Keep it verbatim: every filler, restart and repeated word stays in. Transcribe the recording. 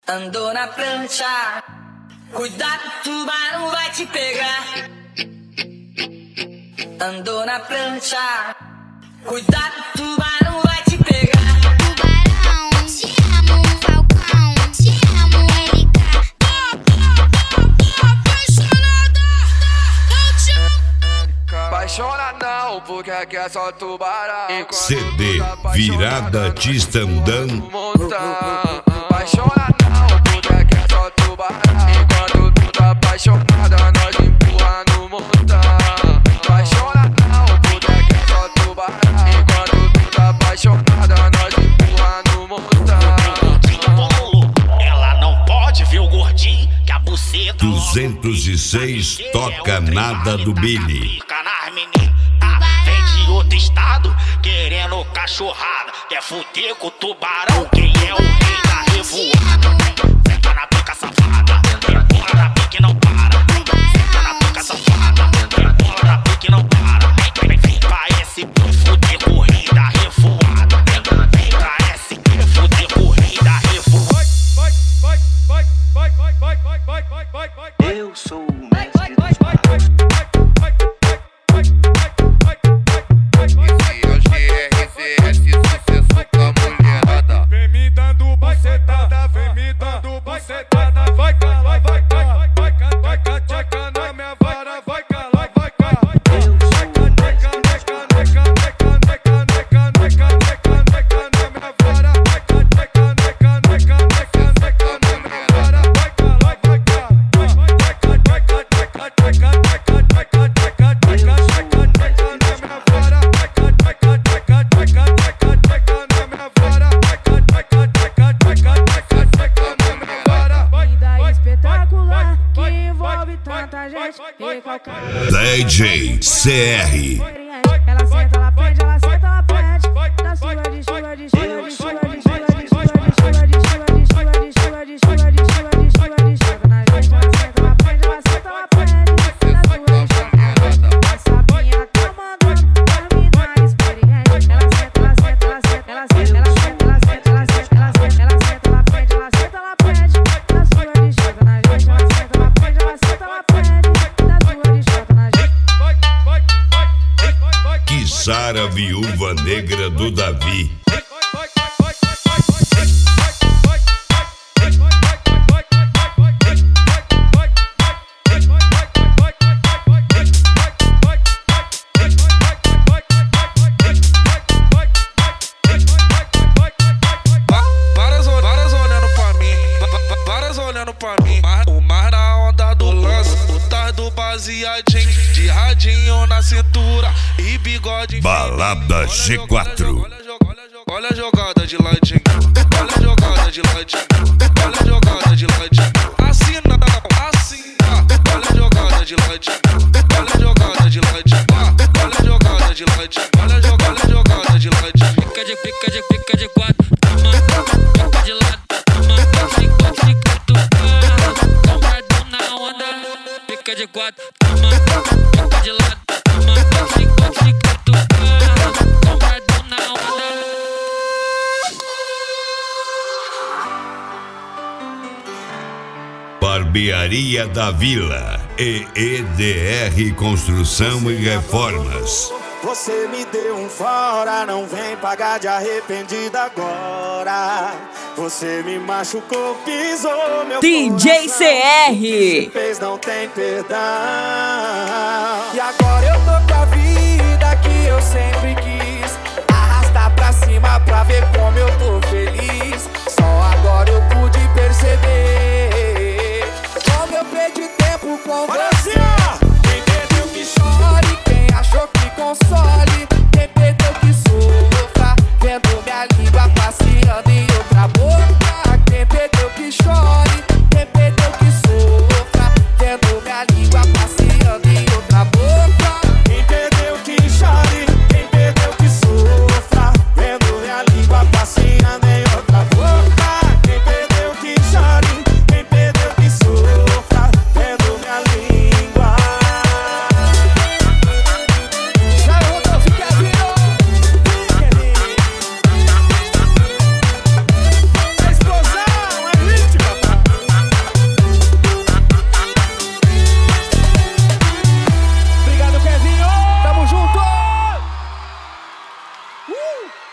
Andou na prancha, cuidado, tubarão vai te pegar. Andou na prancha, cuidado, tubarão vai te pegar. Tubarão, te amo, Falcão, te amo, L K. Apaixonada, eu te amo. Apaixona não, porque aqui é só tubarão. C D Virada Tistandão. Apaixona não, porque aqui é só tubarão. Enquanto tu tá apaixonada, nós empurra no montão. Apaixona não, porque aqui é só tubarão. Enquanto tu tá apaixonada, nós empurra no montão. Ela não pode ver o gordinho que a buceta. duzentos e seis toca nada do Billy. Vem de outro estado querendo cachorrada. Quer fuder com o tubarão, quem é o rei da revoada? Senta na pica safada, empurra na pique não para. Senta na pica safada, empurra na pique não para. Vem pra S P fuder com o rei da revoada. Vem pra S P fuder com o rei da revoada. Eu sou o mestre dos magos. Vem me dando bucetada, vem me dando bucetada. Vai calar, vai calar, vai calar, vai calar, tchaca na minha vara. Vai calar, vai calar. Neca, neca, neca, neca, neca, neca, neca, neca, neca na minha vara. Vai calar, neca, neca, neca, neca, neca na minha vara. Vai calar, vai calar. Neca, neca, neca, neca, neca, neca, neca, neca, neca na minha vara. Vai calar, neca, neca, neca, neca, neca na minha vara. Vida espetacular que envolve tanta gente e qualquer D J C R. Ela senta, ela prende, ela senta, ela prende. Da sua de chuva, de chuva, de chuva, de chuva, de chuva, de chuva, de chuva, de chuva, de chuva, de chuva, de chuva, de chuva, de chuva na gente. Ela senta, ela prende, ela senta, ela prende. Da sua de chuva, a sapinha tá mandando pra mim na experiência. Ela senta, ela senta, ela senta, ela senta, ela senta, ela senta, ela senta, ela senta, ela senta, ela prende, ela senta, ela prende. Da sua de chuva na gente. Ela senta, ela prende, ela senta, ela prende. Da sua de chuva na gente. Kissara, viúva negra do Davi. Várias, várias olhando pra mim, várias olhando pra mim. O mar na onda do lance, o tar do baseadinho, de radinho na cintura e bigode. Balada G quatro. Olha a jogada de ladinho, olha a jogada de ladinho, olha a jogada de ladinho. Assim não, assim não. Olha a jogada de ladinho, olha a jogada de ladinho, olha a jogada de ladinho, olha a jogada, jogada de ladinho. Fica de, fica de, fica de quatro, toma, fica de lado, toma, fica, fica do carro, compradão na onda. Fica de quatro, toma, fica de lado, toma, fica, fica do carro, compradão na onda. Barbearia da Vila e E D R Construção e Reformas. Você me deu um fora, não vem pagar de arrependida agora. Você me machucou, pisou meu D J C R. fez, não tem perdão. E agora eu tô com a vida que eu sempre quis. Arrastar pra cima pra ver como eu tô feliz. Só agora eu pude perceber como eu perdi tempo com você. Quem perdeu que chore, quem achou que console. Quem perdeu que sofra, vendo minha língua passeando em outra boca. Quem perdeu que chore, quem perdeu que sofra, vendo minha língua passeando em outra boca. Quem Uh!